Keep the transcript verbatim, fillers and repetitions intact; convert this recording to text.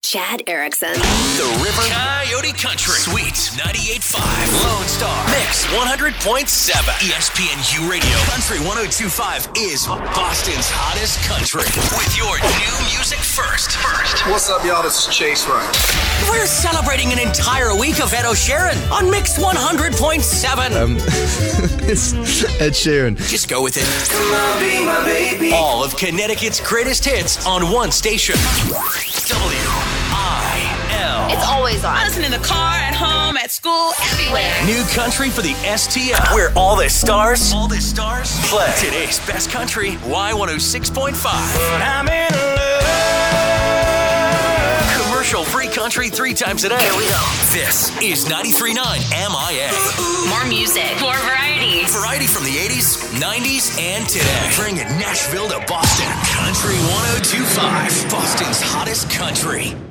Chad Erickson. The River Coyote Country. Sweet ninety-eight point five. Lone Star. Mix one hundred point seven. E S P N U Radio. Country one oh two point five is Boston's hottest country. With your new music first. First. What's up, y'all? This is Chase Wright. We're celebrating an entire week of Ed Sheeran on Mix one hundred point seven. Um, it's Ed Sheeran. Just go with it. Come on, be my baby. All of Connecticut's greatest hits on one station. W I L. It's always on. I listen in the car, at home, at school, everywhere. New country for the S T L, where all the stars, all the stars play. Today's best country, Y one oh six point five. But I'm in love. Commercial-free country three times a day. Here we go. This is ninety-three point nine M I A. More music, more variety. Variety from the eighties, nineties, and today. Bringing Nashville to Boston. Country one oh two point five, Boston's hottest country.